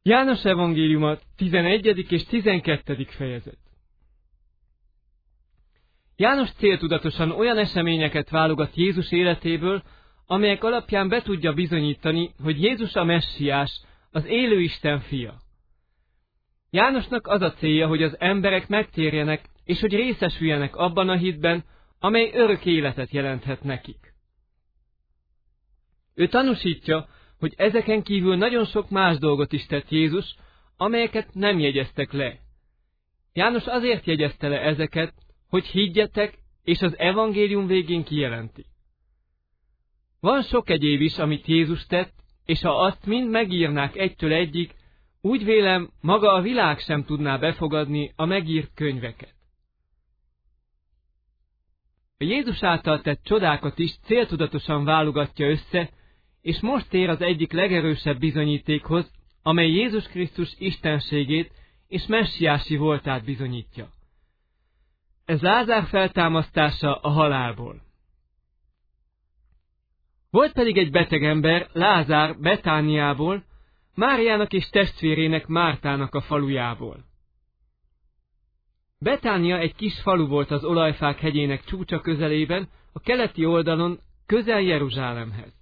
János evangéliuma 11. és 12. fejezet. János céltudatosan olyan eseményeket válogat Jézus életéből, amelyek alapján be tudja bizonyítani, hogy Jézus a Messiás, az élő Isten fia. Jánosnak az a célja, hogy az emberek megtérjenek, és hogy részesüljenek abban a hitben, amely örök életet jelenthet nekik. Ő tanúsítja, hogy ezeken kívül nagyon sok más dolgot is tett Jézus, amelyeket nem jegyeztek le. János azért jegyezte le ezeket, hogy higgyetek, és az evangélium végén kijelenti. Van sok egyéb is, amit Jézus tett, és ha azt mind megírnák egytől egyig, úgy vélem, maga a világ sem tudná befogadni a megírt könyveket. A Jézus által tett csodákat is céltudatosan válogatja össze, és most ér az egyik legerősebb bizonyítékhoz, amely Jézus Krisztus istenségét és messiási voltát bizonyítja. Ez Lázár feltámasztása a halálból. Volt pedig egy beteg ember, Lázár Betániából, Máriának és testvérének Mártának a falujából. Betánia egy kis falu volt az Olajfák hegyének csúcsa közelében, a keleti oldalon, közel Jeruzsálemhez.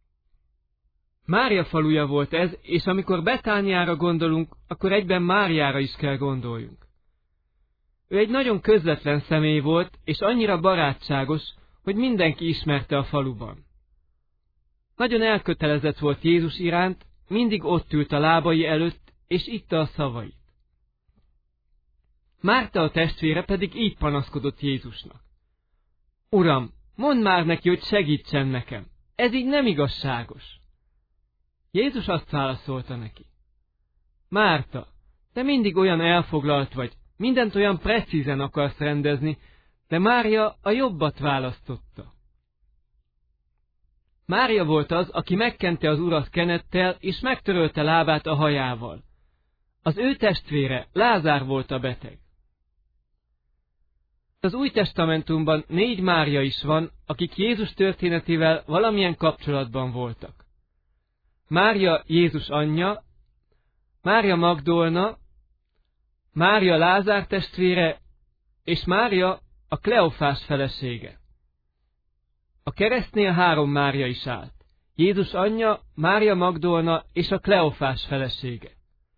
Mária faluja volt ez, és amikor Betániára gondolunk, akkor egyben Máriára is kell gondoljunk. Ő egy nagyon közvetlen személy volt, és annyira barátságos, hogy mindenki ismerte a faluban. Nagyon elkötelezett volt Jézus iránt, mindig ott ült a lábai előtt, és itta a szavait. Márta a testvére pedig így panaszkodott Jézusnak. Uram, mondd már neki, hogy segítsen nekem. Ez így nem igazságos. Jézus azt válaszolta neki. Márta, te mindig olyan elfoglalt vagy, mindent olyan precízen akarsz rendezni, de Mária a jobbat választotta. Mária volt az, aki megkente az Urat kenettel, és megtörölte lábát a hajával. Az ő testvére, Lázár volt a beteg. Az Új Testamentumban 4 Mária is van, akik Jézus történetével valamilyen kapcsolatban voltak. Mária Jézus anyja, Mária Magdolna, Mária Lázár testvére, és Mária a Kleofás felesége. A keresztnél 3 Mária is állt. Jézus anyja, Mária Magdolna és a Kleofás felesége.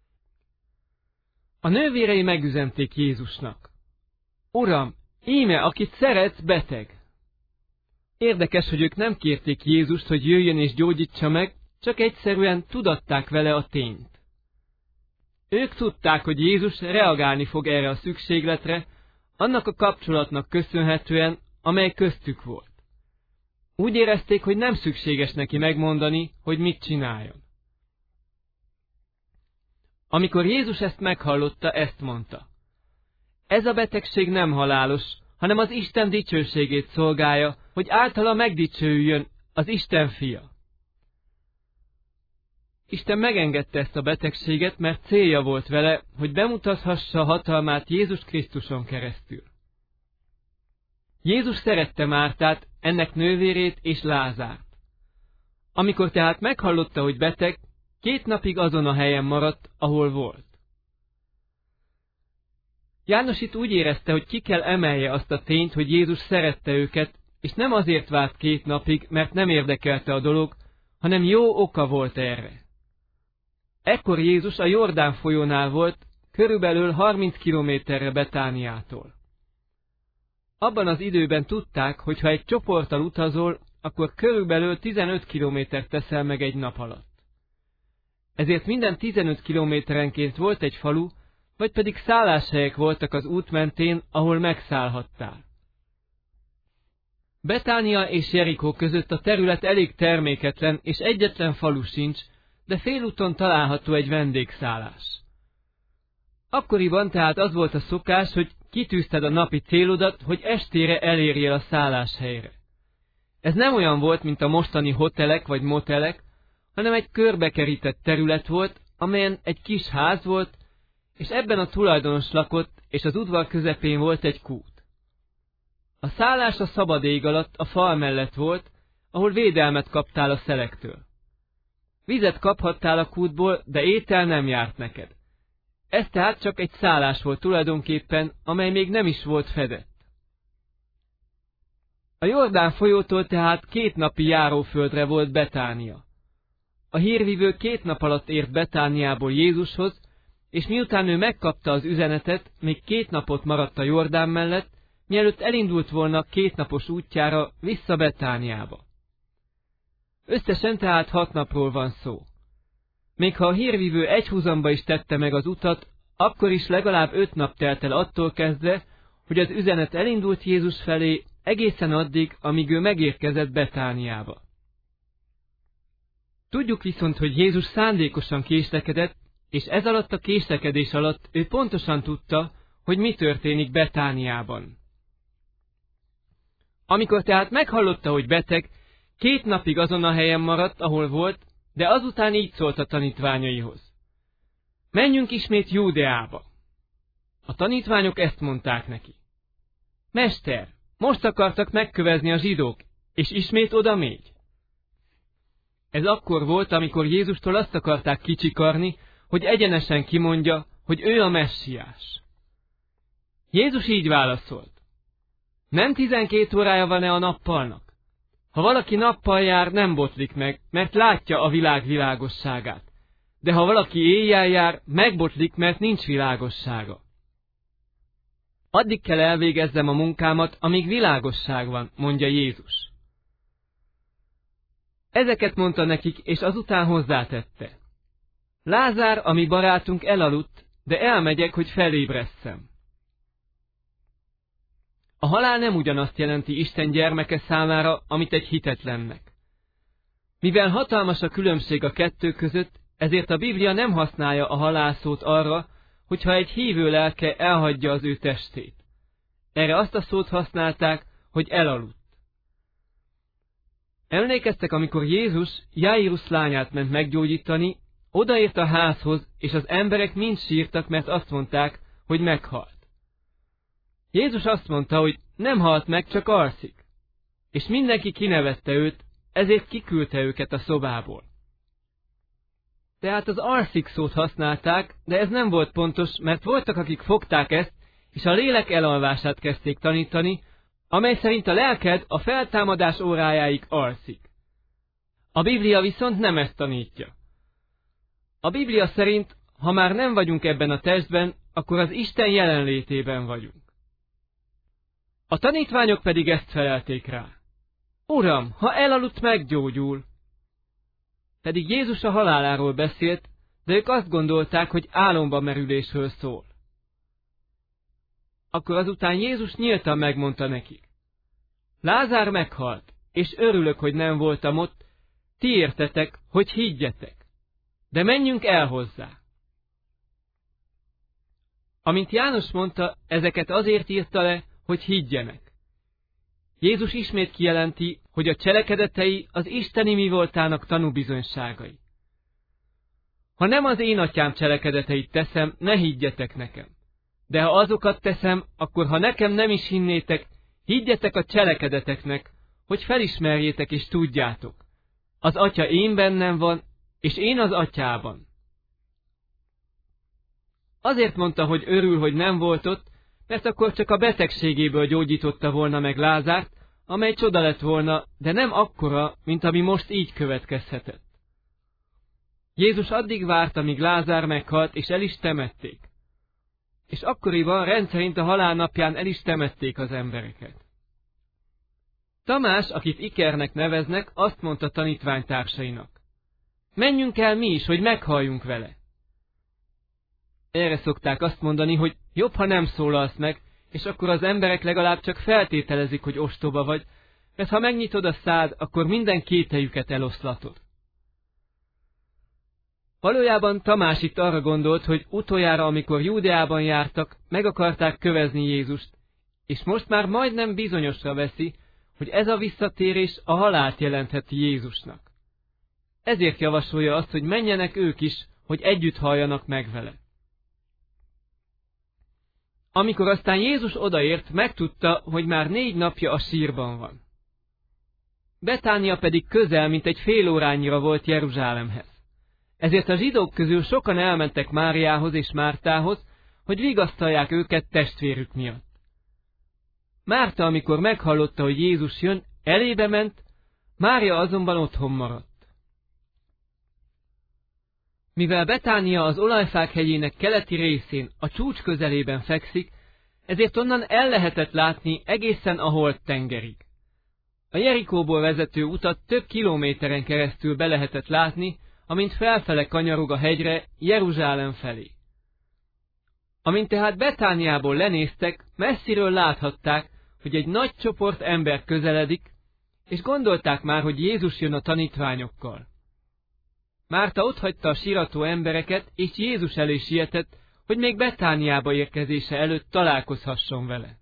A nővérei megüzenték Jézusnak. Uram, íme, akit szeretsz, beteg. Érdekes, hogy ők nem kérték Jézust, hogy jöjjön és gyógyítsa meg, csak egyszerűen tudatták vele a tényt. Ők tudták, hogy Jézus reagálni fog erre a szükségletre, annak a kapcsolatnak köszönhetően, amely köztük volt. Úgy érezték, hogy nem szükséges neki megmondani, hogy mit csináljon. Amikor Jézus ezt meghallotta, ezt mondta. Ez a betegség nem halálos, hanem az Isten dicsőségét szolgálja, hogy általa megdicsőüljön az Isten fia. Isten megengedte ezt a betegséget, mert célja volt vele, hogy bemutathassa hatalmát Jézus Krisztuson keresztül. Jézus szerette Mártát, ennek nővérét és Lázárt. Amikor tehát meghallotta, hogy beteg, 2 napig azon a helyen maradt, ahol volt. János itt úgy érezte, hogy ki kell emelje azt a tényt, hogy Jézus szerette őket, és nem azért várt 2 napig, mert nem érdekelte a dolog, hanem jó oka volt erre. Ekkor Jézus a Jordán folyónál volt, körülbelül 30 kilométerre Betániától. Abban az időben tudták, hogy ha egy csoporttal utazol, akkor körülbelül 15 kilométert teszel meg egy nap alatt. Ezért minden 15 kilométerenként volt egy falu, vagy pedig szálláshelyek voltak az út mentén, ahol megszállhattál. Betánia és Jerikó között a terület elég terméketlen, és egyetlen falu sincs, de félúton található egy vendégszállás. Akkoriban tehát az volt a szokás, hogy kitűzted a napi célodat, hogy estére elérjél a szálláshelyre. Ez nem olyan volt, mint a mostani hotelek vagy motelek, hanem egy körbekerített terület volt, amelyen egy kis ház volt, és ebben a tulajdonos lakott, és az udvar közepén volt egy kút. A szállás a szabad ég alatt a fal mellett volt, ahol védelmet kaptál a szelektől. Vizet kaphattál a kútból, de étel nem járt neked. Ez tehát csak egy szállás volt tulajdonképpen, amely még nem is volt fedett. A Jordán folyótól tehát 2 napi járóföldre volt Betánia. A hírvivő 2 nap alatt ért Betániából Jézushoz, és miután ő megkapta az üzenetet, még 2 napot maradt a Jordán mellett, mielőtt elindult volna 2 napos útjára vissza Betániába. Összesen tehát 6 napról van szó. Még ha a hírvivő egyhuzamba is tette meg az utat, akkor is legalább 5 nap telt el attól kezdve, hogy az üzenet elindult Jézus felé, egészen addig, amíg ő megérkezett Betániába. Tudjuk viszont, hogy Jézus szándékosan késlekedett, és ez alatt a késlekedés alatt ő pontosan tudta, hogy mi történik Betániában. Amikor tehát meghallotta, hogy beteg, 2 napig azon a helyen maradt, ahol volt, de azután így szólt a tanítványaihoz: menjünk ismét Júdeába. A tanítványok ezt mondták neki: Mester, most akartak megkövezni a zsidók, és ismét oda mégy. Ez akkor volt, amikor Jézustól azt akarták kicsikarni, hogy egyenesen kimondja, hogy ő a messiás. Jézus így válaszolt: nem 12 órája van-e a nappalnak? Ha valaki nappal jár, nem botlik meg, mert látja a világ világosságát. De ha valaki éjjel jár, megbotlik, mert nincs világossága. Addig kell elvégezzem a munkámat, amíg világosság van, mondja Jézus. Ezeket mondta nekik, és azután hozzátette: Lázár, a mi barátunk elaludt, de elmegyek, hogy felébresszem. A halál nem ugyanazt jelenti Isten gyermeke számára, amit egy hitetlennek. Mivel hatalmas a különbség a kettő között, ezért a Biblia nem használja a halál szót arra, hogyha egy hívő lelke elhagyja az ő testét. Erre azt a szót használták, hogy elaludt. Emlékeztek, amikor Jézus Jairus lányát ment meggyógyítani, odaért a házhoz, és az emberek mind sírtak, mert azt mondták, hogy meghalt. Jézus azt mondta, hogy nem halt meg, csak alszik. És mindenki kinevezte őt, ezért kiküldte őket a szobából. Tehát az alszik szót használták, de ez nem volt pontos, mert voltak, akik fogták ezt, és a lélek elalvását kezdték tanítani, amely szerint a lelked a feltámadás órájáig alszik. A Biblia viszont nem ezt tanítja. A Biblia szerint, ha már nem vagyunk ebben a testben, akkor az Isten jelenlétében vagyunk. A tanítványok pedig ezt felelték rá: Uram, ha elaludt, meggyógyul. Pedig Jézus a haláláról beszélt, de ők azt gondolták, hogy álomba merülésről szól. Akkor azután Jézus nyíltan megmondta nekik: Lázár meghalt, és örülök, hogy nem voltam ott, ti értetek, hogy higgyetek. De menjünk el hozzá. Amint János mondta, ezeket azért írta le, hogy higgyenek. Jézus ismét kijelenti, hogy a cselekedetei az isteni mi voltának tanúbizonyságai. Ha nem az én atyám cselekedeteit teszem, ne higgyetek nekem. De ha azokat teszem, akkor ha nekem nem is hinnétek, higgyetek a cselekedeteknek, hogy felismerjétek és tudjátok. Az atya én bennem van, és én az atyában. Azért mondta, hogy örül, hogy nem volt ott, mert akkor csak a betegségéből gyógyította volna meg Lázárt, amely csoda lett volna, de nem akkora, mint ami most így következhetett. Jézus addig várta, míg Lázár meghalt, és el is temették. És akkoriban rendszerint a halálnapján el is temették az embereket. Tamás, akit Ikernek neveznek, azt mondta tanítványtársainak: menjünk el mi is, hogy meghalljunk vele. Erre szokták azt mondani, hogy jobb, ha nem szólalsz meg, és akkor az emberek legalább csak feltételezik, hogy ostoba vagy, mert ha megnyitod a szád, akkor minden kételyüket eloszlatod. Valójában Tamás itt arra gondolt, hogy utoljára, amikor Júdeában jártak, meg akarták kövezni Jézust, és most már majdnem bizonyosra veszi, hogy ez a visszatérés a halált jelentheti Jézusnak. Ezért javasolja azt, hogy menjenek ők is, hogy együtt halljanak meg vele. Amikor aztán Jézus odaért, megtudta, hogy már 4 napja a sírban van. Betánia pedig közel, mint egy fél órányira volt Jeruzsálemhez. Ezért a zsidók közül sokan elmentek Máriához és Mártához, hogy vigasztalják őket testvérük miatt. Márta, amikor meghallotta, hogy Jézus jön, elébe ment, Mária azonban otthon maradt. Mivel Betánia az Olajfák hegyének keleti részén, a csúcs közelében fekszik, ezért onnan el lehetett látni egészen a Holt-tengerig. A Jerikóból vezető utat több kilométeren keresztül be lehetett látni, amint felfele kanyarog a hegyre Jeruzsálem felé. Amint tehát Betániából lenéztek, messziről láthatták, hogy egy nagy csoport ember közeledik, és gondolták már, hogy Jézus jön a tanítványokkal. Márta otthagyta a sírató embereket, és Jézus elé sietett, hogy még Betániába érkezése előtt találkozhasson vele.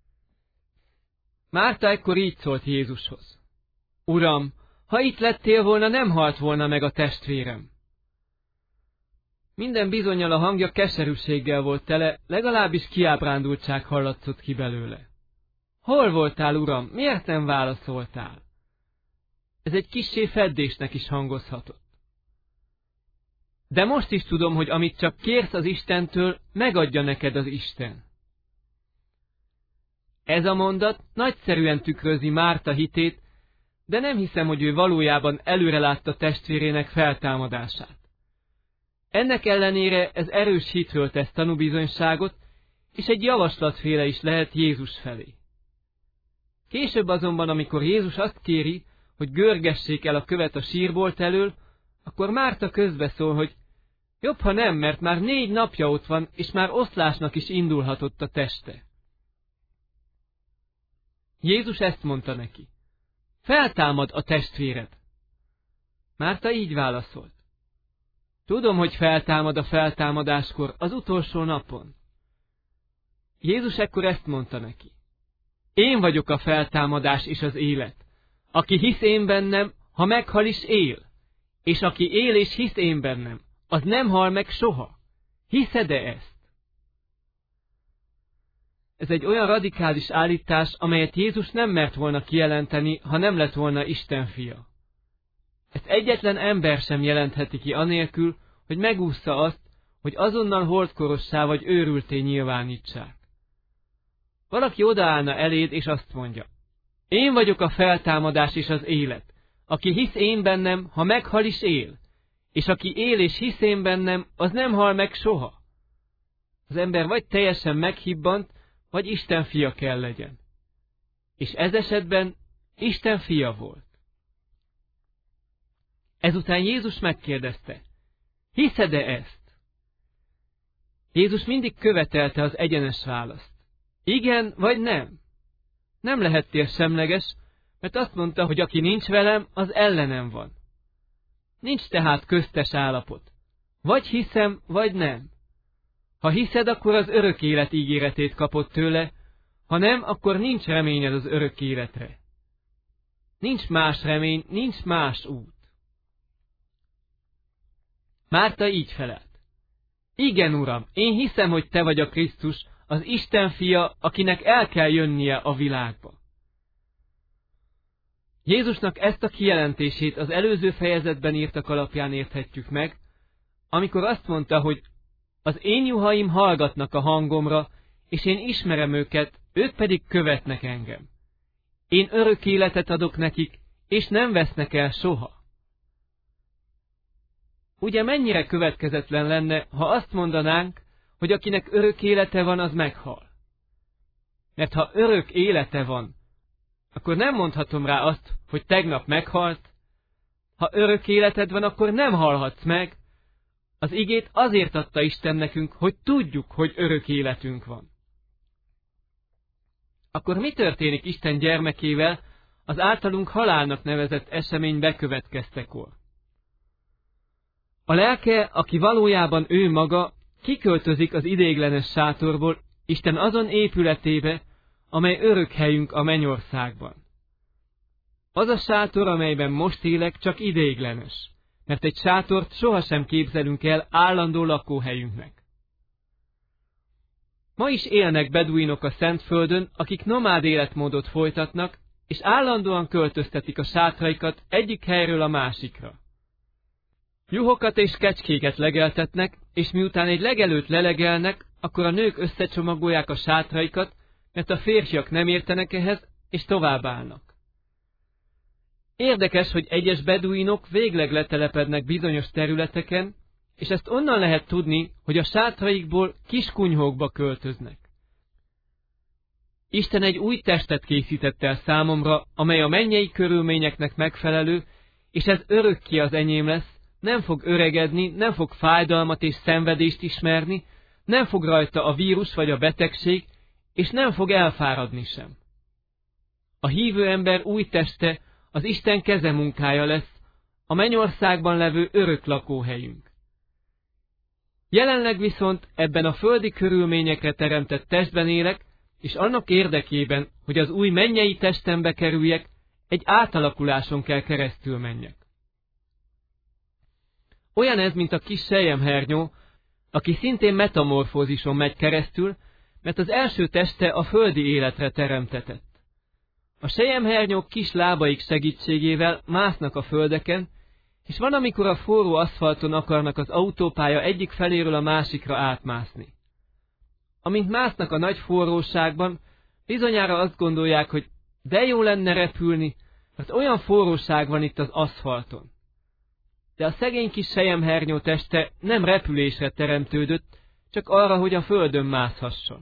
Márta ekkor így szólt Jézushoz: Uram, ha itt lettél volna, nem halt volna meg a testvérem. Minden bizonnyal a hangja keserűséggel volt tele, legalábbis kiábrándultság hallatszott ki belőle. Hol voltál, Uram, miért nem válaszoltál? Ez egy kissé feddésnek is hangozhatott. De most is tudom, hogy amit csak kérsz az Istentől, megadja neked az Isten. Ez a mondat nagyszerűen tükrözi Márta hitét, de nem hiszem, hogy ő valójában előre látta testvérének feltámadását. Ennek ellenére ez erős hitről tesz tanúbizonyságot, és egy javaslatféle is lehet Jézus felé. Később azonban, amikor Jézus azt kéri, hogy görgessék el a követ a sírbolt elől, akkor Márta közbeszól, hogy jobb, ha nem, mert már 4 napja ott van, és már oszlásnak is indulhatott a teste. Jézus ezt mondta neki: feltámad a testvéred. Márta így válaszolt: tudom, hogy feltámad a feltámadáskor, az utolsó napon. Jézus ekkor ezt mondta neki: én vagyok a feltámadás és az élet. Aki hisz én bennem, ha meghal is él, és aki él és hisz én bennem, az nem hal meg soha. Hiszed-e ezt? Ez egy olyan radikális állítás, amelyet Jézus nem mert volna kijelenteni, ha nem lett volna Isten fia. Ezt egyetlen ember sem jelentheti ki anélkül, hogy megúszza azt, hogy azonnal holdkorossá vagy őrülté nyilvánítsák. Valaki odaállna eléd, és azt mondja: én vagyok a feltámadás és az élet. Aki hisz én bennem, ha meghal is él, és aki él és hisz én bennem, az nem hal meg soha. Az ember vagy teljesen meghibbant, vagy Isten fia kell legyen. És ez esetben Isten fia volt. Ezután Jézus megkérdezte: hiszed-e ezt? Jézus mindig követelte az egyenes választ. Igen vagy nem? Nem lehettél semleges, mert azt mondta, hogy aki nincs velem, az ellenem van. Nincs tehát köztes állapot. Vagy hiszem, vagy nem. Ha hiszed, akkor az örök élet ígéretét kapod tőle, ha nem, akkor nincs reményed az örök életre. Nincs más remény, nincs más út. Márta így felelt: igen, Uram, én hiszem, hogy te vagy a Krisztus, az Isten fia, akinek el kell jönnie a világba. Jézusnak ezt a kijelentését az előző fejezetben írtak alapján érthetjük meg, amikor azt mondta, hogy az én juhaim hallgatnak a hangomra, és én ismerem őket, ők pedig követnek engem. Én örök életet adok nekik, és nem vesznek el soha. Ugye mennyire következetlen lenne, ha azt mondanánk, hogy akinek örök élete van, az meghal. Mert ha örök élete van, akkor nem mondhatom rá azt, hogy tegnap meghalt. Ha örök életed van, akkor nem halhatsz meg. Az igét azért adta Isten nekünk, hogy tudjuk, hogy örök életünk van. Akkor mi történik Isten gyermekével az általunk halálnak nevezett esemény bekövetkeztekor? A lelke, aki valójában ő maga, kiköltözik az ideiglenes sátorból Isten azon épületébe, amely örök helyünk a mennyországban. Az a sátor, amelyben most élek, csak ideiglenes, mert egy sátort sohasem képzelünk el állandó lakóhelyünknek. Ma is élnek beduinok a Szentföldön, akik nomád életmódot folytatnak, és állandóan költöztetik a sátraikat egyik helyről a másikra. Juhokat és kecskéket legeltetnek, és miután egy legelőt lelegelnek, akkor a nők összecsomagolják a sátraikat, mert a férfiak nem értenek ehhez, és továbbállnak. Érdekes, hogy egyes beduinok végleg letelepednek bizonyos területeken, és ezt onnan lehet tudni, hogy a sátraikból kis kunyhókba költöznek. Isten egy új testet készített el számomra, amely a mennyei körülményeknek megfelelő, és ez örökké az enyém lesz, nem fog öregedni, nem fog fájdalmat és szenvedést ismerni, nem fog rajta a vírus vagy a betegség, és nem fog elfáradni sem. A hívő ember új teste az Isten kezemunkája lesz, a mennyországban levő örök lakóhelyünk. Jelenleg viszont ebben a földi körülményekre teremtett testben élek, és annak érdekében, hogy az új mennyei testembe kerüljek, egy átalakuláson kell keresztül menjek. Olyan ez, mint a kis selyemhernyó, aki szintén metamorfózison megy keresztül, mert az első teste a földi életre teremtetett. A selyemhernyók kis lábaik segítségével másznak a földeken, és van, amikor a forró aszfalton akarnak az autópálya egyik feléről a másikra átmászni. Amint másznak a nagy forróságban, bizonyára azt gondolják, hogy de jó lenne repülni, mert olyan forróság van itt az aszfalton. De a szegény kis selyemhernyó teste nem repülésre teremtődött, csak arra, hogy a földön mászhasson.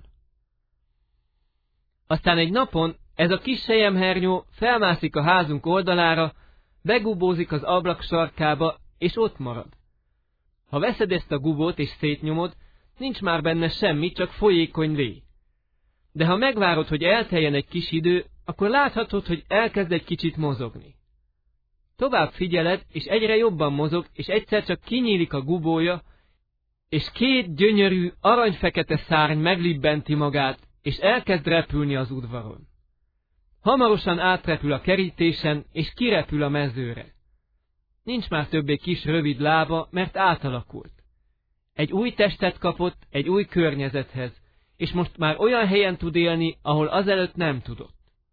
Aztán egy napon ez a kis selyemhernyó felmászik a házunk oldalára, begubózik az ablak sarkába, és ott marad. Ha veszed ezt a gubót és szétnyomod, nincs már benne semmi, csak folyékony lé. De ha megvárod, hogy elteljen egy kis idő, akkor láthatod, hogy elkezd egy kicsit mozogni. Tovább figyeled, és egyre jobban mozog, és egyszer csak kinyílik a gubója, és két gyönyörű, aranyfekete szárny meglibbenti magát, és elkezd repülni az udvaron. Hamarosan átrepül a kerítésen, és kirepül a mezőre. Nincs már többé kis rövid lába, mert átalakult. Egy új testet kapott egy új környezethez, és most már olyan helyen tud élni, ahol azelőtt nem tudott.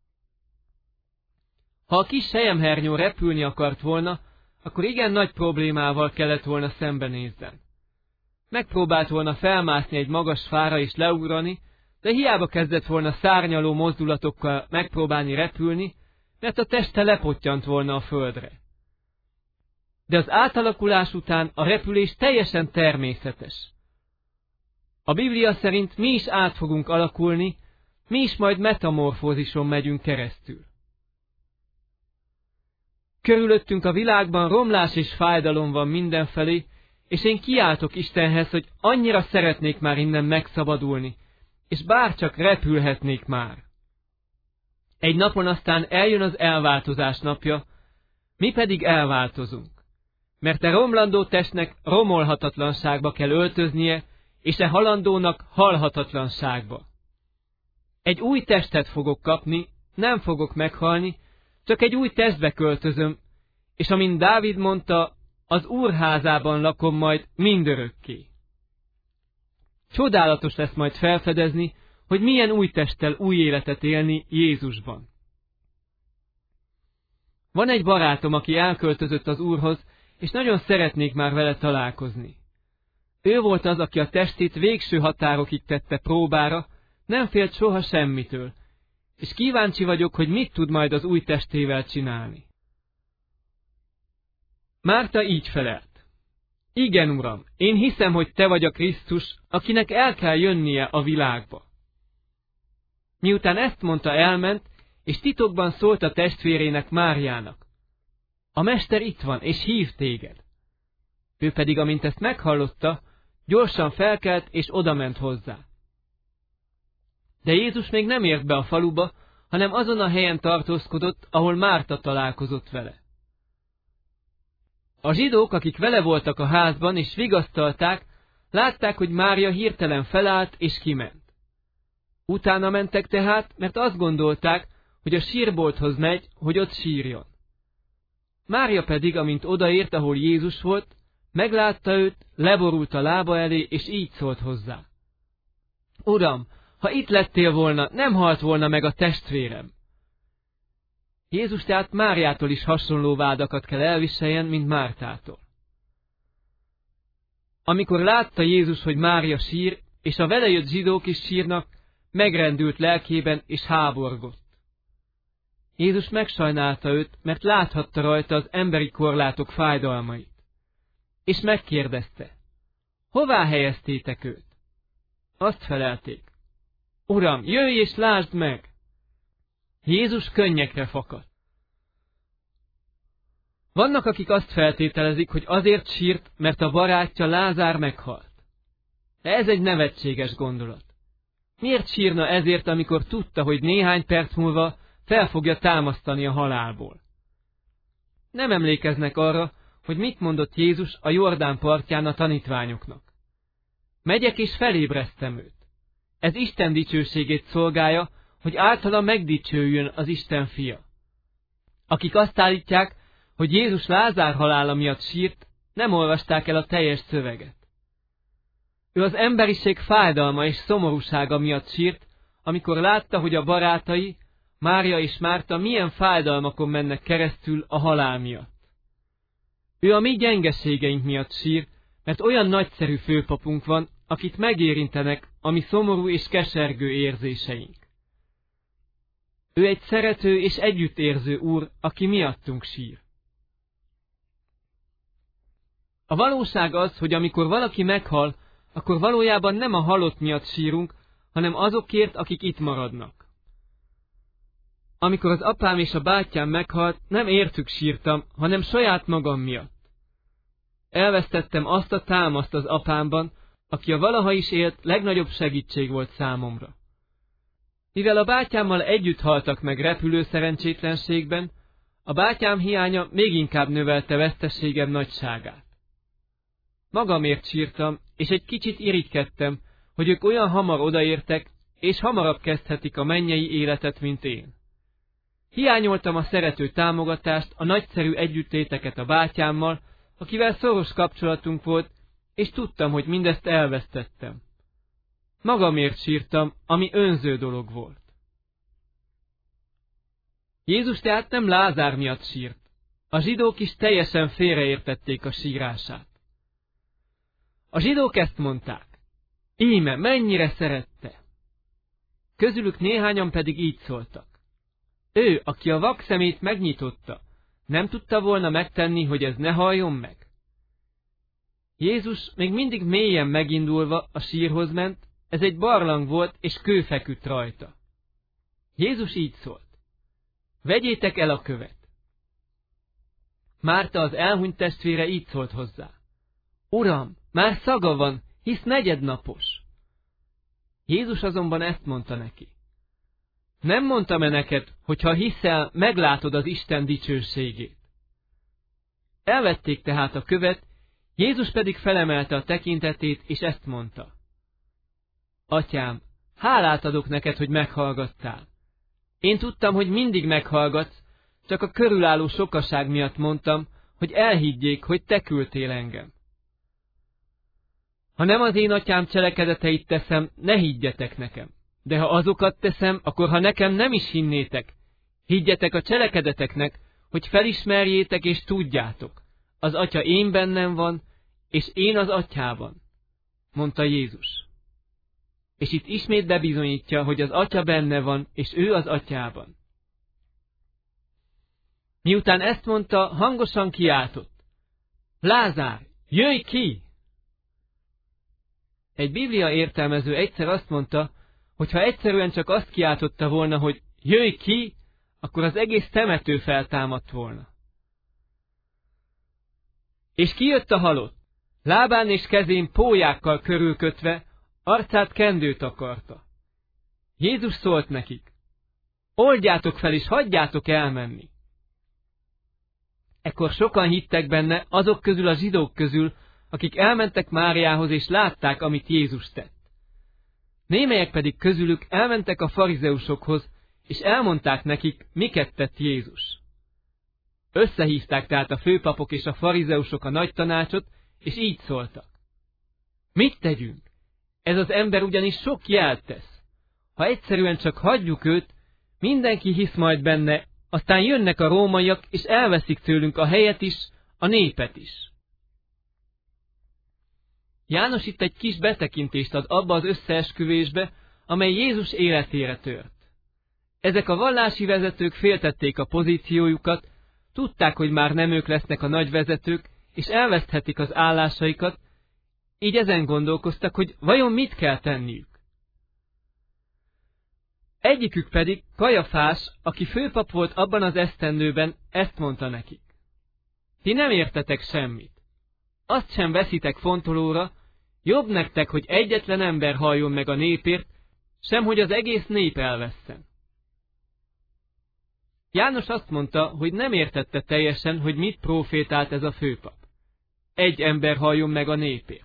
Ha a kis selyemhernyó repülni akart volna, akkor igen nagy problémával kellett volna szembenézzen. Megpróbált volna felmászni egy magas fára és leugrani, de hiába kezdett volna szárnyaló mozdulatokkal megpróbálni repülni, mert a teste lepottyant volna a földre. De az átalakulás után a repülés teljesen természetes. A Biblia szerint mi is át fogunk alakulni, mi is majd metamorfózison megyünk keresztül. Körülöttünk a világban romlás és fájdalom van mindenfelé, és én kiáltok Istenhez, hogy annyira szeretnék már innen megszabadulni, és bárcsak repülhetnék már. Egy napon aztán eljön az elváltozás napja, mi pedig elváltozunk, mert a romlandó testnek romolhatatlanságba kell öltöznie, és a halandónak halhatatlanságba. Egy új testet fogok kapni, nem fogok meghalni, csak egy új testbe költözöm, és amint Dávid mondta, az Úr házában lakom majd mindörökké. Csodálatos lesz majd felfedezni, hogy milyen új testtel új életet élni Jézusban. Van egy barátom, aki elköltözött az Úrhoz, és nagyon szeretnék már vele találkozni. Ő volt az, aki a testét végső határokig tette próbára, nem félt soha semmitől, és kíváncsi vagyok, hogy mit tud majd az új testével csinálni. Márta így felelt. Igen, Uram, én hiszem, hogy te vagy a Krisztus, akinek el kell jönnie a világba. Miután ezt mondta, elment, és titokban szólt a testvérének, Máriának. A mester itt van, és hív téged. Ő pedig, amint ezt meghallotta, gyorsan felkelt, és odament hozzá. De Jézus még nem ért be a faluba, hanem azon a helyen tartózkodott, ahol Márta találkozott vele. A zsidók, akik vele voltak a házban, és vigasztalták, látták, hogy Mária hirtelen felállt, és kiment. Utána mentek tehát, mert azt gondolták, hogy a sírbolthoz megy, hogy ott sírjon. Mária pedig, amint odaért, ahol Jézus volt, meglátta őt, leborult a lába elé, és így szólt hozzá. Uram, ha itt lettél volna, nem halt volna meg a testvérem. Jézus tehát Máriától is hasonló vádakat kell elviseljen, mint Mártától. Amikor látta Jézus, hogy Mária sír, és a vele jött zsidók is sírnak, megrendült lelkében, és háborgott. Jézus megsajnálta őt, mert láthatta rajta az emberi korlátok fájdalmait. És megkérdezte, hová helyeztétek őt? Azt felelték, Uram, jöjj és lásd meg! Jézus könnyekre fakadt. Vannak, akik azt feltételezik, hogy azért sírt, mert a barátja Lázár meghalt. De ez egy nevetséges gondolat. Miért sírna ezért, amikor tudta, hogy néhány perc múlva fel fogja támasztani a halálból? Nem emlékeznek arra, hogy mit mondott Jézus a Jordán partján a tanítványoknak. Megyek és felébresztem őt. Ez Isten dicsőségét szolgálja, hogy általa megdicsőjön az Isten fia. Akik azt állítják, hogy Jézus Lázár halála miatt sírt, nem olvasták el a teljes szöveget. Ő az emberiség fájdalma és szomorúsága miatt sírt, amikor látta, hogy a barátai, Mária és Márta milyen fájdalmakon mennek keresztül a halál miatt. Ő a mi gyengeségeink miatt sír, mert olyan nagyszerű főpapunk van, akit megérintenek a mi szomorú és kesergő érzéseink. Ő egy szerető és együttérző Úr, aki miattunk sír. A valóság az, hogy amikor valaki meghal, akkor valójában nem a halott miatt sírunk, hanem azokért, akik itt maradnak. Amikor az apám és a bátyám meghalt, nem értük sírtam, hanem saját magam miatt. Elvesztettem azt a támaszt az apámban, aki a valaha is élt legnagyobb segítség volt számomra. Mivel a bátyámmal együtt haltak meg repülő szerencsétlenségben, a bátyám hiánya még inkább növelte veszteségem nagyságát. Magamért sírtam, és egy kicsit irigykedtem, hogy ők olyan hamar odaértek, és hamarabb kezdhetik a mennyei életet, mint én. Hiányoltam a szerető támogatást, a nagyszerű együttléteket a bátyámmal, akivel szoros kapcsolatunk volt, és tudtam, hogy mindezt elvesztettem. Magamért sírtam, ami önző dolog volt. Jézus tehát nem Lázár miatt sírt. A zsidók is teljesen félreértették a sírását. A zsidók ezt mondták, íme, mennyire szerette. Közülük néhányan pedig így szóltak. Ő, aki a vak szemét megnyitotta, nem tudta volna megtenni, hogy ez ne halljon meg? Jézus még mindig mélyen megindulva a sírhoz ment, ez egy barlang volt, és kő feküdt rajta. Jézus így szólt. Vegyétek el a követ. Márta, az elhunyt testvére, így szólt hozzá. Uram, már szaga van, hisz negyednapos. Jézus azonban ezt mondta neki. Nem mondtam-e neked, hogy ha hiszel, meglátod az Isten dicsőségét? Elvették tehát a követ, Jézus pedig felemelte a tekintetét, és ezt mondta. Atyám, hálát adok neked, hogy meghallgattál. Én tudtam, hogy mindig meghallgatsz, csak a körülálló sokaság miatt mondtam, hogy elhiggyék, hogy te küldtél engem. Ha nem az én atyám cselekedeteit teszem, ne higgyetek nekem. De ha azokat teszem, akkor ha nekem nem is hinnétek, higgyetek a cselekedeteknek, hogy felismerjétek és tudjátok. Az Atya én bennem van, és én az Atyában, mondta Jézus. És itt ismét bebizonyítja, hogy az Atya benne van, és ő az Atyában. Miután ezt mondta, hangosan kiáltott. Lázár, jöjj ki! Egy Biblia értelmező egyszer azt mondta, hogy ha egyszerűen csak azt kiáltotta volna, hogy jöjj ki, akkor az egész temető feltámadt volna. És kijött a halott, lábán és kezén pólyákkal körülkötve, arcát kendőt akarta. Jézus szólt nekik, oldjátok fel és hagyjátok elmenni. Ekkor sokan hittek benne, azok közül a zsidók közül, akik elmentek Máriához és látták, amit Jézus tett. Némelyek pedig közülük elmentek a farizeusokhoz, és elmondták nekik, miket tett Jézus. Összehívták tehát a főpapok és a farizeusok a nagy tanácsot, és így szóltak. Mit tegyünk? Ez az ember ugyanis sok jelt tesz. Ha egyszerűen csak hagyjuk őt, mindenki hisz majd benne, aztán jönnek a rómaiak, és elveszik tőlünk a helyet is, a népet is. János itt egy kis betekintést ad abba az összeesküvésbe, amely Jézus életére tört. Ezek a vallási vezetők féltették a pozíciójukat, tudták, hogy már nem ők lesznek a nagy vezetők, és elveszthetik az állásaikat, így ezen gondolkoztak, hogy vajon mit kell tenniük. Egyikük pedig, Kajafás, aki főpap volt abban az esztendőben, ezt mondta nekik. Ti nem értetek semmit. Azt sem veszitek fontolóra, jobb nektek, hogy egyetlen ember halljon meg a népért, sem hogy az egész nép elvesszen. János azt mondta, hogy nem értette teljesen, hogy mit profétált ez a főpap. Egy ember halljon meg a népért.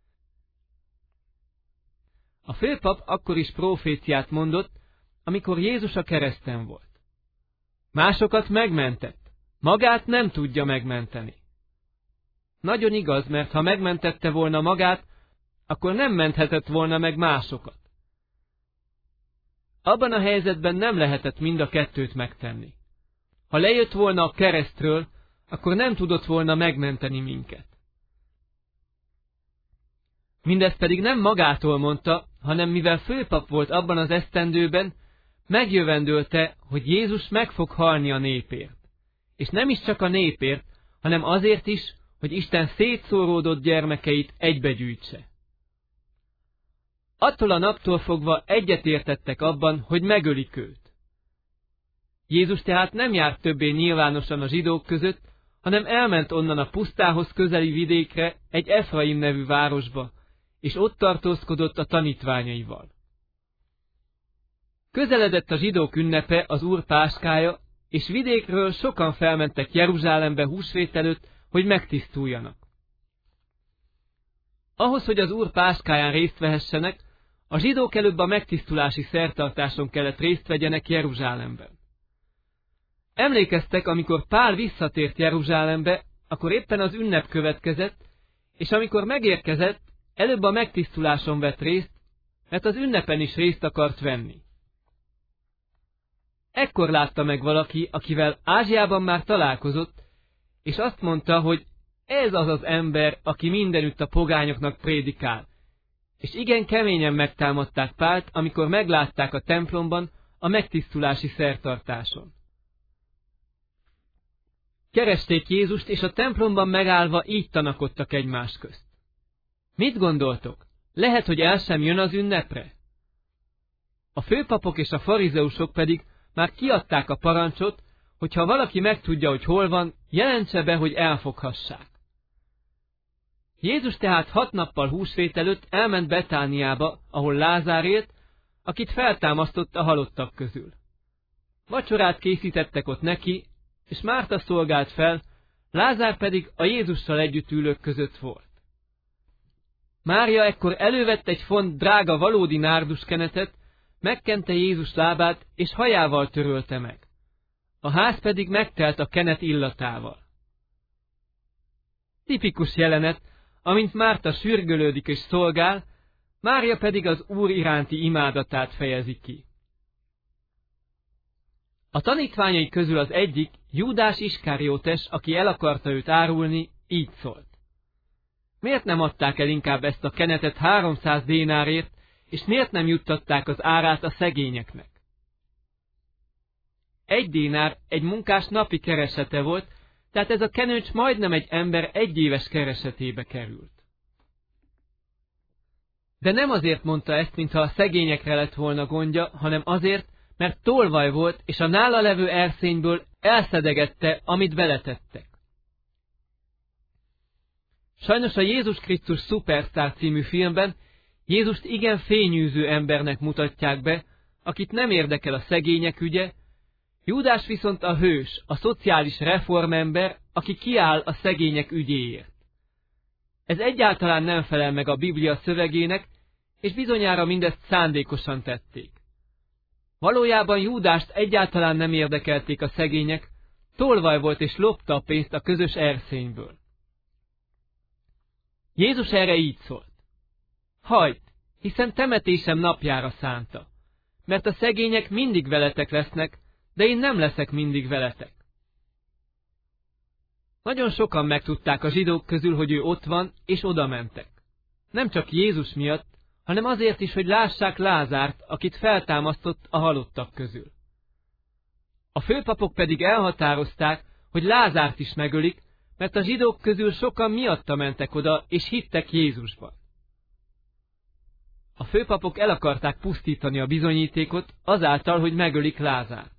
A főpap akkor is proféciát mondott, amikor Jézus a kereszten volt. Másokat megmentett, magát nem tudja megmenteni. Nagyon igaz, mert ha megmentette volna magát, akkor nem menthetett volna meg másokat. Abban a helyzetben nem lehetett mind a kettőt megtenni. Ha lejött volna a keresztről, akkor nem tudott volna megmenteni minket. Mindezt pedig nem magától mondta, hanem mivel főpap volt abban az esztendőben, megjövendölte, hogy Jézus meg fog halni a népért. És nem is csak a népért, hanem azért is, hogy Isten szétszóródott gyermekeit egybegyűjtse. Attól a naptól fogva egyetértettek abban, hogy megölik őt. Jézus tehát nem járt többé nyilvánosan a zsidók között, hanem elment onnan a pusztához közeli vidékre, egy Efraim nevű városba, és ott tartózkodott a tanítványaival. Közeledett a zsidók ünnepe, az Úr páskája, és vidékről sokan felmentek Jeruzsálembe húsvét előtt, hogy megtisztuljanak. Ahhoz, hogy az Úr páskáján részt vehessenek, a zsidók előbb a megtisztulási szertartáson kellett részt vegyenek Jeruzsálemben. Emlékeztek, amikor Pál visszatért Jeruzsálembe, akkor éppen az ünnep következett, és amikor megérkezett, előbb a megtisztuláson vett részt, mert az ünnepen is részt akart venni. Ekkor látta meg valaki, akivel Ázsiában már találkozott, és azt mondta, hogy ez az az ember, aki mindenütt a pogányoknak prédikál. És igen keményen megtámadták Pált, amikor meglátták a templomban, a megtisztulási szertartáson. Keresték Jézust, és a templomban megállva így tanakodtak egymás közt. Mit gondoltok? Lehet, hogy el sem jön az ünnepre? A főpapok és a farizeusok pedig már kiadták a parancsot, hogy ha valaki megtudja, hogy hol van, jelentse be, hogy elfoghassák. Jézus tehát 6 nappal húsvét előtt elment Betániába, ahol Lázár élt, akit feltámasztott a halottak közül. Vacsorát készítettek ott neki, és Márta szolgált fel, Lázár pedig a Jézussal együtt ülők között volt. Mária ekkor elővett egy font drága valódi nárduskenetet, megkente Jézus lábát, és hajával törölte meg. A ház pedig megtelt a kenet illatával. Tipikus jelenet, amint Márta sürgölődik és szolgál, Mária pedig az Úr iránti imádatát fejezi ki. A tanítványai közül az egyik, Júdás Iskáriótes, aki el akarta őt árulni, így szólt. Miért nem adták el inkább ezt a kenetet 300 dénárért, és miért nem juttatták az árát a szegényeknek? 1 dénár egy munkás napi keresete volt, tehát ez a kenőcs majdnem egy ember 1 éves keresetébe került. De nem azért mondta ezt, mintha a szegényekre lett volna gondja, hanem azért, mert tolvaj volt, és a nála levő erszényből elszedegette, amit beletettek. Sajnos a Jézus Krisztus Szupersztár című filmben Jézust igen fényűző embernek mutatják be, akit nem érdekel a szegények ügye, Júdás viszont a hős, a szociális reformember, aki kiáll a szegények ügyéért. Ez egyáltalán nem felel meg a Biblia szövegének, és bizonyára mindezt szándékosan tették. Valójában Júdást egyáltalán nem érdekelték a szegények, tolvaj volt és lopta a pénzt a közös erszényből. Jézus erre így szólt. Hajt, hiszen temetésem napjára szánta, mert a szegények mindig veletek lesznek, de én nem leszek mindig veletek. Nagyon sokan megtudták a zsidók közül, hogy ő ott van, és oda mentek. Nem csak Jézus miatt, hanem azért is, hogy lássák Lázárt, akit feltámasztott a halottak közül. A főpapok pedig elhatározták, hogy Lázárt is megölik, mert a zsidók közül sokan miatta mentek oda, és hittek Jézusban. A főpapok el akarták pusztítani a bizonyítékot azáltal, hogy megölik Lázárt.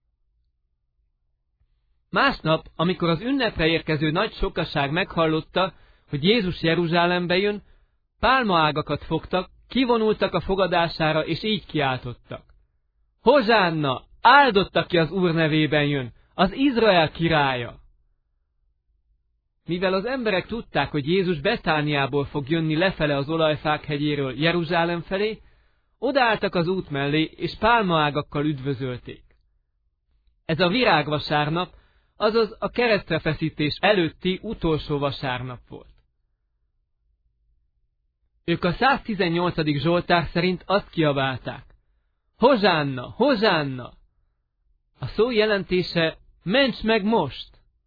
Másnap, amikor az ünnepre érkező nagy sokaság meghallotta, hogy Jézus Jeruzsálembe jön, pálmaágakat fogtak, kivonultak a fogadására, és így kiáltottak: Hozsánna! Áldott, aki az Úr nevében jön, az Izrael királya! Mivel az emberek tudták, hogy Jézus Betániából fog jönni lefele az Olajfák hegyéről Jeruzsálem felé, odaálltak az út mellé, és pálmaágakkal üdvözölték. Ez a virágvasárnap, azaz a keresztrefeszítés előtti utolsó vasárnap volt. Ők a 118. Zsoltár szerint azt kiabálták: Hozsánna! Hozsánna! A szó jelentése: ments meg most!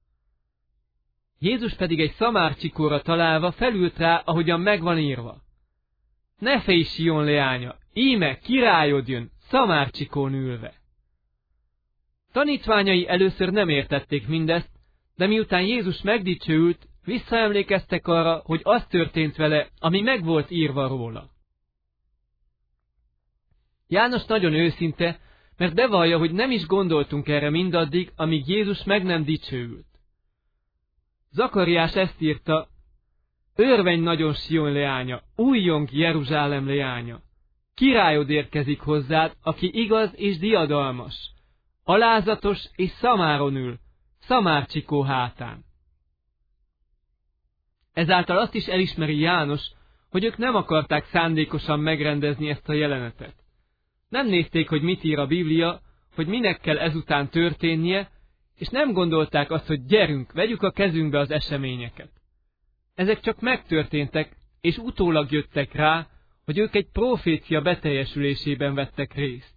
Jézus pedig egy szamárcsikóra találva felült rá, ahogyan megvan írva: Ne félj, Sion leánya, íme királyod jön, szamárcsikón ülve. Tanítványai először nem értették mindezt, de miután Jézus megdicsőült, visszaemlékeztek arra, hogy az történt vele, ami meg volt írva róla. János nagyon őszinte, mert bevallja, hogy nem is gondoltunk erre mindaddig, amíg Jézus meg nem dicsőült. Zakariás ezt írta: Örvenj nagyon, Sion leánya, újjong Jeruzsálem leánya! Királyod érkezik hozzád, aki igaz és diadalmas, alázatos és szamáron ül, szamárcsikó hátán. Ezáltal azt is elismeri János, hogy ők nem akarták szándékosan megrendezni ezt a jelenetet. Nem nézték, hogy mit ír a Biblia, hogy minek kell ezután történnie, és nem gondolták azt, hogy gyerünk, vegyük a kezünkbe az eseményeket. Ezek csak megtörténtek, és utólag jöttek rá, hogy ők egy profécia beteljesülésében vettek részt.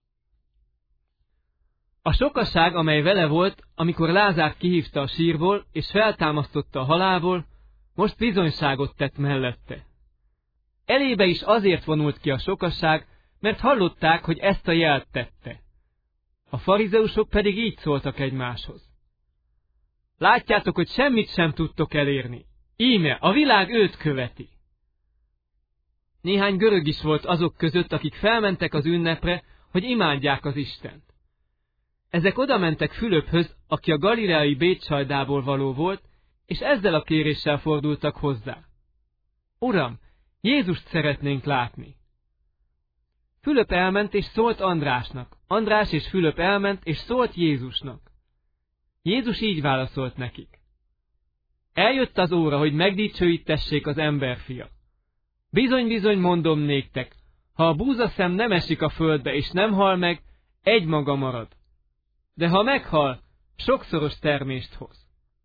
A sokaság, amely vele volt, amikor Lázárt kihívta a sírból, és feltámasztotta a halálból, most bizonyságot tett mellette. Elébe is azért vonult ki a sokaság, mert hallották, hogy ezt a jelt tette. A farizeusok pedig így szóltak egymáshoz: Látjátok, hogy semmit sem tudtok elérni. Íme, a világ őt követi. Néhány görög is volt azok között, akik felmentek az ünnepre, hogy imádják az Istent. Ezek odamentek Fülöphöz, aki a galileai Bétsajdából való volt, és ezzel a kéréssel fordultak hozzá: Uram, Jézust szeretnénk látni. Fülöp elment és szólt Andrásnak. András és Fülöp elment és szólt Jézusnak. Jézus így válaszolt nekik: Eljött az óra, hogy megdicsőítessék az emberfia. Bizony-bizony mondom néktek, ha a búzaszem nem esik a földbe és nem hal meg, egymaga marad. De ha meghal, sokszoros termést hoz.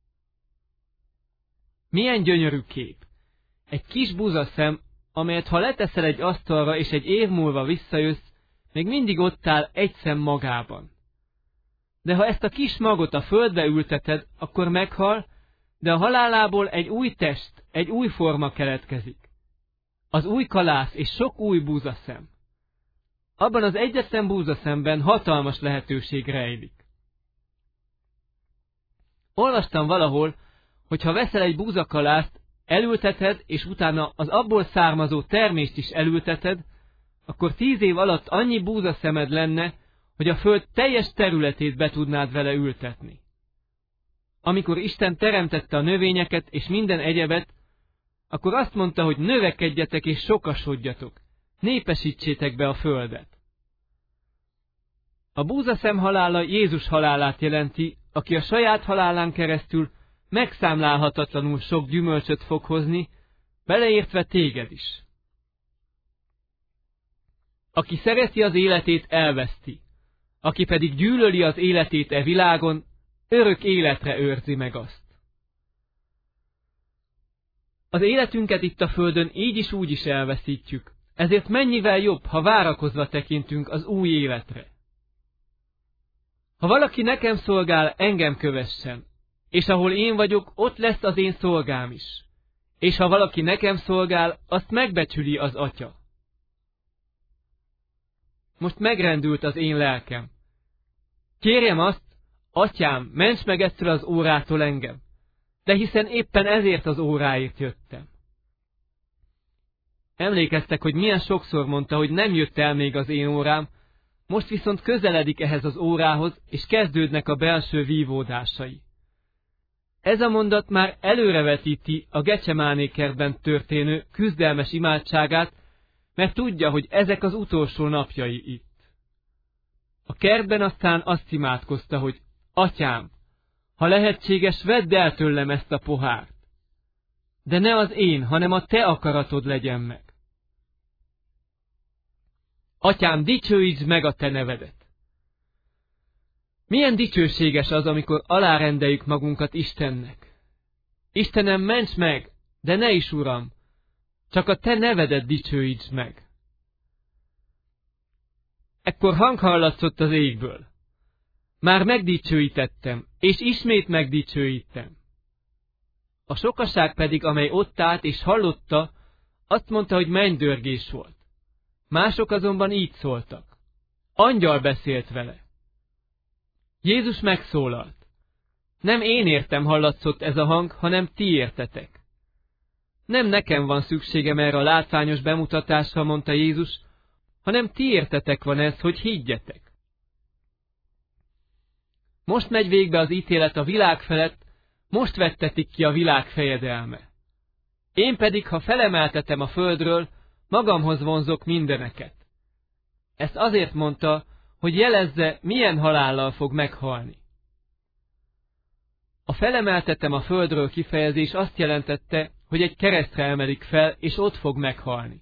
Milyen gyönyörű kép! Egy kis búzaszem, amelyet ha leteszel egy asztalra és egy év múlva visszajössz, még mindig ott áll egy szem magában. De ha ezt a kis magot a földbe ülteted, akkor meghal, de a halálából egy új test, egy új forma keletkezik. Az új kalász és sok új búzaszem. Abban az egyetlen búzaszemben hatalmas lehetőség rejlik. Olvastam valahol, hogy ha veszel egy búzakalászt, elülteted, és utána az abból származó termést is elülteted, akkor 10 év alatt annyi búzaszemed lenne, hogy a föld teljes területét be tudnád vele ültetni. Amikor Isten teremtette a növényeket és minden egyebet, akkor azt mondta, hogy növekedjetek és sokasodjatok, népesítsétek be a földet. A búzaszem halála Jézus halálát jelenti, aki a saját halálán keresztül megszámlálhatatlanul sok gyümölcsöt fog hozni, beleértve téged is. Aki szereti az életét, elveszti, aki pedig gyűlöli az életét e világon, örök életre őrzi meg azt. Az életünket itt a földön így is úgy is elveszítjük, ezért mennyivel jobb, ha várakozva tekintünk az új életre. Ha valaki nekem szolgál, engem kövessen, és ahol én vagyok, ott lesz az én szolgám is. és ha valaki nekem szolgál, azt megbecsüli az Atya. Most megrendült az én lelkem. Kérjem azt, Atyám, ments meg ettől az órától engem, de hiszen éppen ezért az óráért jöttem. Emlékeztek, hogy milyen sokszor mondta, hogy nem jött el még az én órám, most viszont közeledik ehhez az órához, és kezdődnek a belső vívódásai. Ez a mondat már előrevetíti a Gecsemáné kertben történő küzdelmes imádságát, mert tudja, hogy ezek az utolsó napjai itt. A kertben aztán azt imádkozta, hogy Atyám, ha lehetséges, vedd el tőlem ezt a pohárt, de ne az én, hanem a te akaratod legyen meg. Atyám, dicsőítsd meg a te nevedet! Milyen dicsőséges az, amikor alárendeljük magunkat Istennek. Istenem, ments meg, de ne is, Uram, csak a te nevedet dicsőítsd meg. Ekkor hang hallatszott az égből. Már megdicsőítettem, és ismét megdicsőítem. A sokaság pedig, amely ott állt és hallotta, azt mondta, hogy mennydörgés volt. Mások azonban így szóltak. Angyal beszélt vele. Jézus megszólalt. Nem én értem hallatszott ez a hang, hanem ti értetek. Nem nekem van szükségem erre a látványos bemutatásra, mondta Jézus, hanem ti értetek van ez, hogy higgyetek. Most megy végbe az ítélet a világ felett, most vettetik ki a világ fejedelme. Én pedig, ha felemeltetem a földről, magamhoz vonzok mindeneket. Ezt azért mondta, hogy jelezze, milyen halállal fog meghalni. A felemeltetem a földről kifejezés azt jelentette, hogy egy keresztre emelik fel, és ott fog meghalni.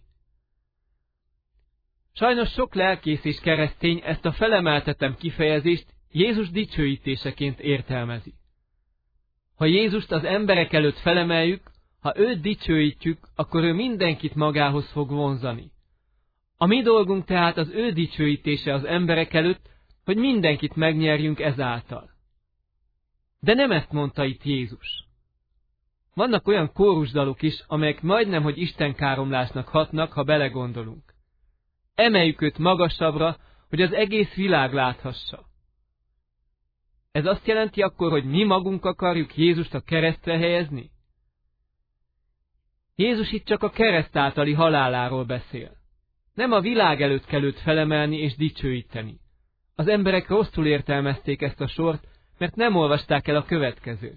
Sajnos sok lelkész és keresztény ezt a felemeltetem kifejezést Jézus dicsőítéseként értelmezi. Ha Jézust az emberek előtt felemeljük, ha őt dicsőítjük, akkor ő mindenkit magához fog vonzani. A mi dolgunk tehát az ő dicsőítése az emberek előtt, hogy mindenkit megnyerjünk ezáltal. De nem ezt mondta itt Jézus. Vannak olyan kórusdalok is, amelyek majdnem, hogy istenkáromlásnak hatnak, ha belegondolunk. Emeljük őt magasabbra, hogy az egész világ láthassa. Ez azt jelenti akkor, hogy mi magunk akarjuk Jézust a keresztre helyezni? Jézus itt csak a kereszt általi haláláról beszél. Nem a világ előtt kell őt felemelni és dicsőíteni. Az emberek rosszul értelmezték ezt a sort, mert nem olvasták el a következőt.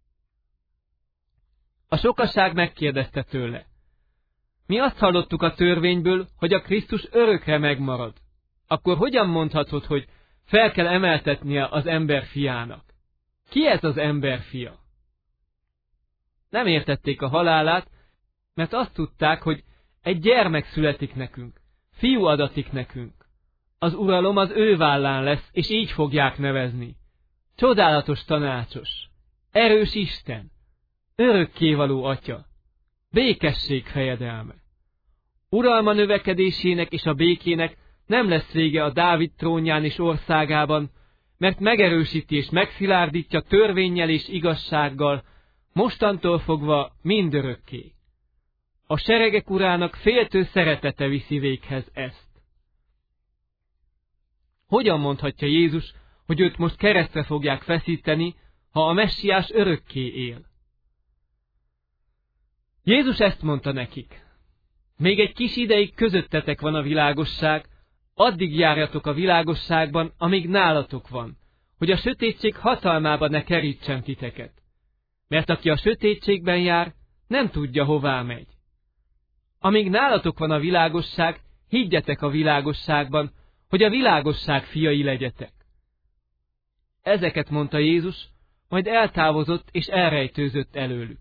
A sokaság megkérdezte tőle. Mi azt hallottuk a törvényből, hogy a Krisztus örökre megmarad. Akkor hogyan mondhatod, hogy fel kell emeltetnie az ember fiának? Ki ez az ember fia? Nem értették a halálát, mert azt tudták, hogy egy gyermek születik nekünk, fiú adatik nekünk. Az uralom az ő vállán lesz, és így fogják nevezni. Csodálatos tanácsos, erős Isten, örökkévaló Atya, békesség fejedelme. Uralma növekedésének és a békének nem lesz vége a Dávid trónján és országában, mert megerősíti és megszilárdítja törvénnyel és igazsággal, mostantól fogva mindörökké. A seregek urának féltő szeretete viszi véghez ezt. Hogyan mondhatja Jézus, hogy őt most keresztre fogják feszíteni, ha a messiás örökké él? Jézus ezt mondta nekik. Még egy kis ideig közöttetek van a világosság, addig járjatok a világosságban, amíg nálatok van, hogy a sötétség hatalmába ne kerítsen titeket. Mert aki a sötétségben jár, nem tudja, hová megy. Amíg nálatok van a világosság, higgyetek a világosságban, hogy a világosság fiai legyetek. Ezeket mondta Jézus, majd eltávozott és elrejtőzött előlük.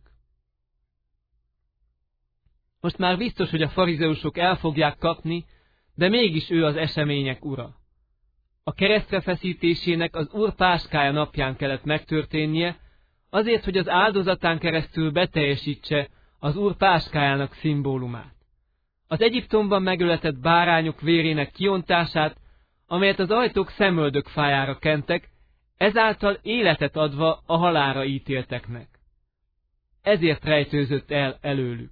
Most már biztos, hogy a farizeusok el fogják kapni, de mégis ő az események ura. A keresztre feszítésének az Úr páskája napján kellett megtörténnie, azért, hogy az áldozatán keresztül beteljesítse az Úr páskájának szimbólumát. Az Egyiptomban megöletett bárányok vérének kiontását, amelyet az ajtók szemöldök fájára kentek, ezáltal életet adva a halálra ítélteknek. ezért rejtőzött el előlük.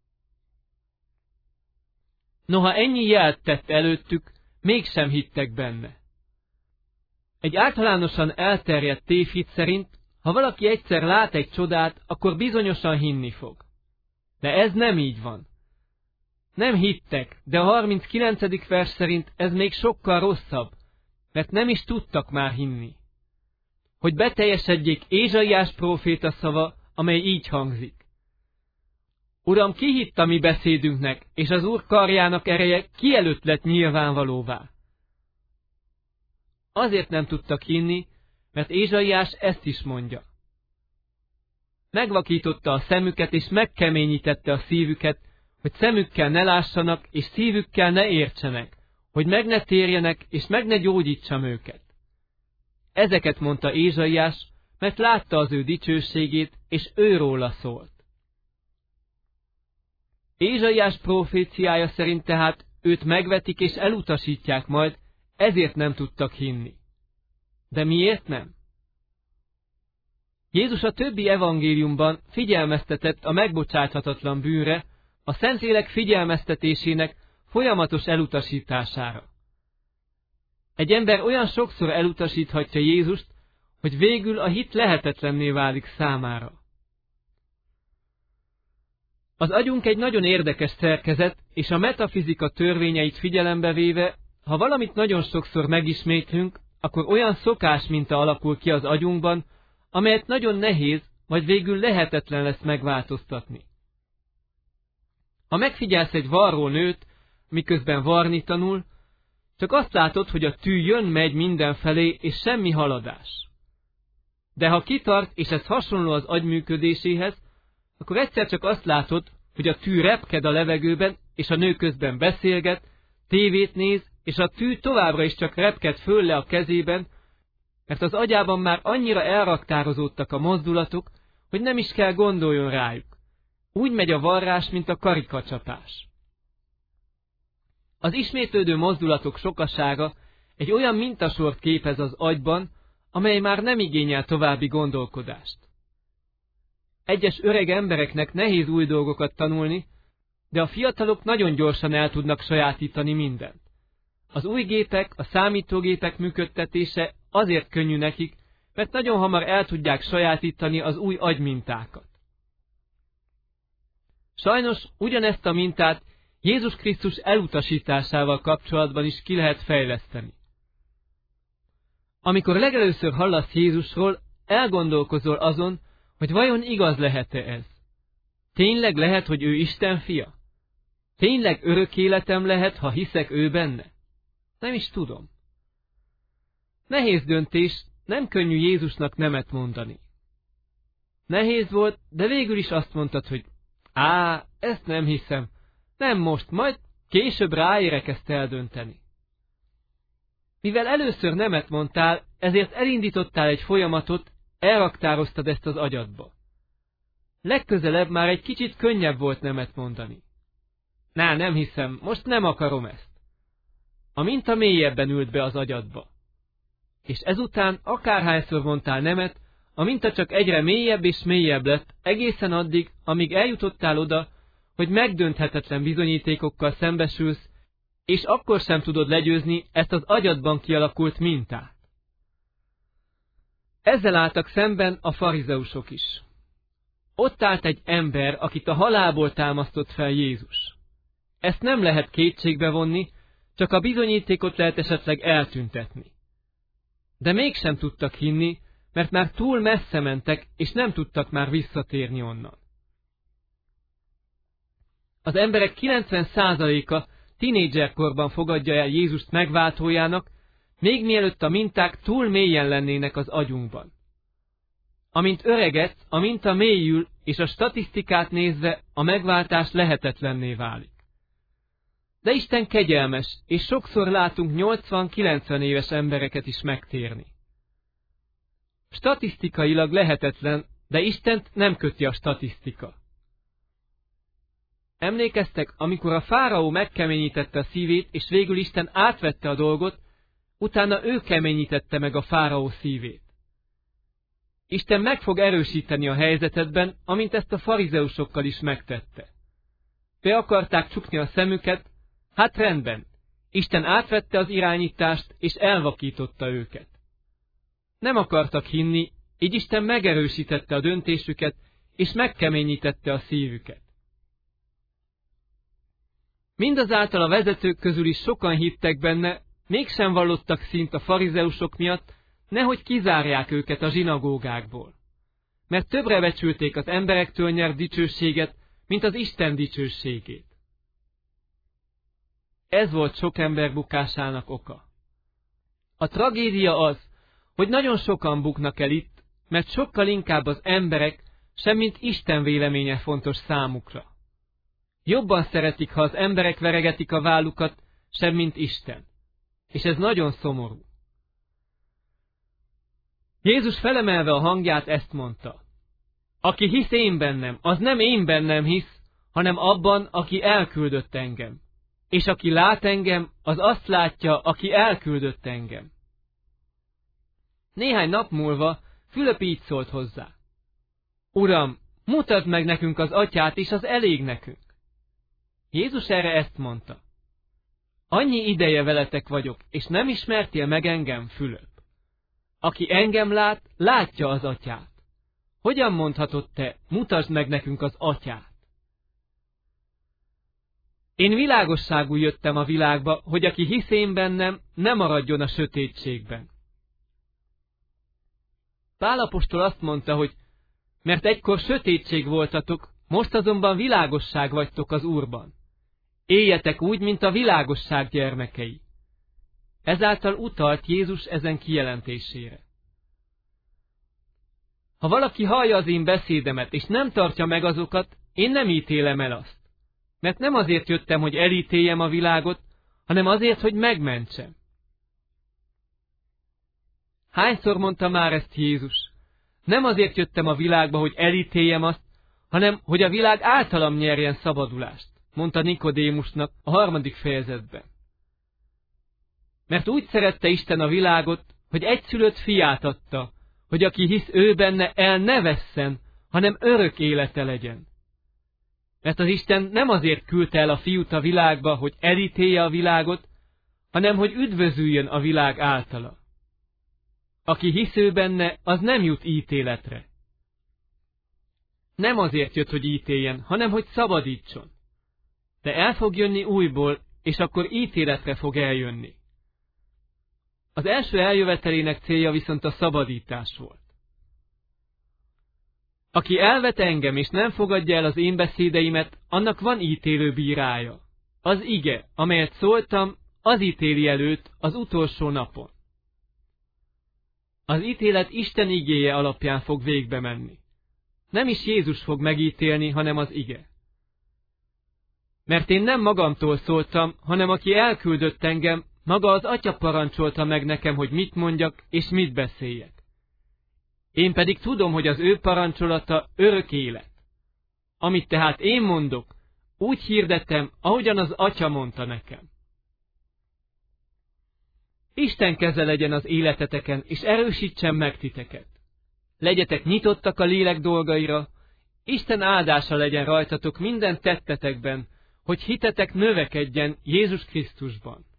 Noha ennyi jelt tett előttük, mégsem hittek benne. Egy általánosan elterjedt tévhit szerint, ha valaki egyszer lát egy csodát, akkor bizonyosan hinni fog. De ez nem így van. Nem hittek, de a 39. vers szerint ez még sokkal rosszabb, mert nem is tudtak már hinni. Hogy beteljesedjék Ézsaiás próféta szava, amely így hangzik. Uram, ki hitt a mi beszédünknek, és az Úr karjának ereje ki előtt lett nyilvánvalóvá? Azért nem tudtak hinni, mert Ézsaiás ezt is mondja. Megvakította a szemüket, és megkeményítette a szívüket, hogy szemükkel ne lássanak, és szívükkel ne értsenek, hogy meg ne térjenek, és meg ne gyógyítsam őket. Ezeket mondta Ézsaiás, mert látta az ő dicsőségét, és őróla szólt. Ézsaiás proféciája szerint tehát őt megvetik és elutasítják majd, ezért nem tudtak hinni. De miért nem? Jézus a többi evangéliumban figyelmeztetett a megbocsáthatatlan bűnre, a Szentlélek figyelmeztetésének folyamatos elutasítására. Egy ember olyan sokszor elutasíthatja Jézust, hogy végül a hit lehetetlenné válik számára. Az agyunk egy nagyon érdekes szerkezet, és a metafizika törvényeit figyelembe véve, ha valamit nagyon sokszor megismétlünk, akkor olyan szokásminta alakul ki az agyunkban, amelyet nagyon nehéz, vagy végül lehetetlen lesz megváltoztatni. Ha megfigyelsz egy varró nőt, miközben varni tanul, csak azt látod, hogy a tű jön-megy mindenfelé, és semmi haladás. De ha kitart, és ez hasonló az agy működéséhez, akkor egyszer csak azt látod, hogy a tű repked a levegőben, és a nő közben beszélget, tévét néz, és a tű továbbra is csak repked föl le a kezében, mert az agyában már annyira elraktározódtak a mozdulatok, hogy nem is kell gondoljon rájuk. Úgy megy a varrás, mint a karikacsapás. Az ismétlődő mozdulatok sokasága egy olyan mintasort képez az agyban, amely már nem igényel további gondolkodást. Egyes öreg embereknek nehéz új dolgokat tanulni, de a fiatalok nagyon gyorsan el tudnak sajátítani mindent. Az új gépek, a számítógépek működtetése azért könnyű nekik, mert nagyon hamar el tudják sajátítani az új agymintákat. Sajnos ugyanezt a mintát Jézus Krisztus elutasításával kapcsolatban is ki lehet fejleszteni. Amikor legelőször hallasz Jézusról, elgondolkozol azon, hogy vajon igaz lehet-e ez? Tényleg lehet, hogy ő Isten fia? Tényleg örök életem lehet, ha hiszek ő benne? Nem is tudom. Nehéz döntés, nem könnyű Jézusnak nemet mondani. Nehéz volt, de végül is azt mondtad, hogy ezt nem hiszem, nem most, majd később ráérek ezt eldönteni. Mivel először nemet mondtál, ezért elindítottál egy folyamatot, elraktároztad ezt az agyadba. Legközelebb már egy kicsit könnyebb volt nemet mondani. Nem hiszem, most nem akarom ezt. A minta mélyebben ült be az agyadba. És ezután akárhányszor mondtál nemet, a minta csak egyre mélyebb és mélyebb lett, egészen addig, amíg eljutottál oda, hogy megdönthetetlen bizonyítékokkal szembesülsz, és akkor sem tudod legyőzni ezt az agyadban kialakult mintát. Ezzel álltak szemben a farizeusok is. Ott állt egy ember, akit a halálból támasztott fel Jézus. Ezt nem lehet kétségbe vonni, csak a bizonyítékot lehet esetleg eltüntetni. De mégsem tudtak hinni, mert már túl messze mentek, és nem tudtak már visszatérni onnan. Az emberek 90%-a tinédzserkorban fogadja el Jézust megváltójának, még mielőtt a minták túl mélyen lennének az agyunkban. Amint öregedsz, a minta mélyül, és a statisztikát nézve a megváltás lehetetlenné válik. De Isten kegyelmes, és sokszor látunk 80-90 éves embereket is megtérni. Statisztikailag lehetetlen, de Istent nem köti a statisztika. Emlékeztek, amikor a fáraó megkeményítette a szívét, és végül Isten átvette a dolgot, utána ő keményítette meg a fáraó szívét. Isten meg fog erősíteni a helyzetedben, amint ezt a farizeusokkal is megtette. Be akarták csukni a szemüket, hát rendben, Isten átvette az irányítást, és elvakította őket. Nem akartak hinni, így Isten megerősítette a döntésüket, és megkeményítette a szívüket. Mindazáltal a vezetők közül is sokan hittek benne, mégsem vallottak színt a farizeusok miatt, nehogy kizárják őket a zsinagógákból. Mert többre becsülték az emberektől nyert dicsőséget, mint az Isten dicsőségét. Ez volt sok ember bukásának oka. A tragédia az, hogy nagyon sokan buknak el itt, mert sokkal inkább az emberek, semmint Isten véleménye fontos számukra. Jobban szeretik, ha az emberek veregetik a vállukat, semmint Isten. És ez nagyon szomorú. Jézus felemelve a hangját ezt mondta: Aki hisz én bennem, az nem én bennem hisz, hanem abban, aki elküldött engem. És aki lát engem, az azt látja, aki elküldött engem. Néhány nap múlva Fülöp így szólt hozzá: Uram, mutasd meg nekünk az Atyát, és az elég nekünk. Jézus erre ezt mondta: Annyi ideje veletek vagyok, és nem ismertél meg engem, Fülöp. Aki engem lát, látja az Atyát. Hogyan mondhatod te, mutasd meg nekünk az Atyát? Én világosságú jöttem a világba, hogy aki hisz én bennem, ne maradjon a sötétségben. Pál apostol azt mondta, hogy mert egykor sötétség voltatok, most azonban világosság vagytok az Úrban. Éljetek úgy, mint a világosság gyermekei. Ezáltal utalt Jézus ezen kijelentésére. Ha valaki hallja az én beszédemet, és nem tartja meg azokat, én nem ítélem el azt. Mert nem azért jöttem, hogy elítéljem a világot, hanem azért, hogy megmentsem. Hányszor mondta már ezt Jézus? Nem azért jöttem a világba, hogy elítéljem azt, hanem hogy a világ általam nyerjen szabadulást, mondta Nikodémusnak a 3. fejezetben. Mert úgy szerette Isten a világot, hogy egyszülött fiát adta, hogy aki hisz ő benne, el ne vesszen, hanem örök élete legyen. Mert az Isten nem azért küldte el a fiút a világba, hogy elítélje a világot, hanem hogy üdvözüljön a világ általa. Aki hisz ő benne, az nem jut ítéletre. Nem azért jött, hogy ítéljen, hanem hogy szabadítson. De el fog jönni újból, és akkor ítéletre fog eljönni. Az első eljövetelének célja viszont a szabadítás volt. Aki elvet engem, és nem fogadja el az én beszédeimet, annak van ítélő bírája. Az ige, amelyet szóltam, az ítéli el őt az utolsó napon. Az ítélet Isten igéje alapján fog végbe menni. Nem is Jézus fog megítélni, hanem az ige. Mert én nem magamtól szóltam, hanem aki elküldött engem, maga az Atya parancsolta meg nekem, hogy mit mondjak és mit beszéljek. Én pedig tudom, hogy az ő parancsolata örök élet. Amit tehát én mondok, úgy hirdetem, ahogyan az Atya mondta nekem. Isten keze legyen az életeteken, és erősítsen meg titeket. Legyetek nyitottak a lélek dolgaira, Isten áldása legyen rajtatok minden tettetekben, hogy hitetek növekedjen Jézus Krisztusban.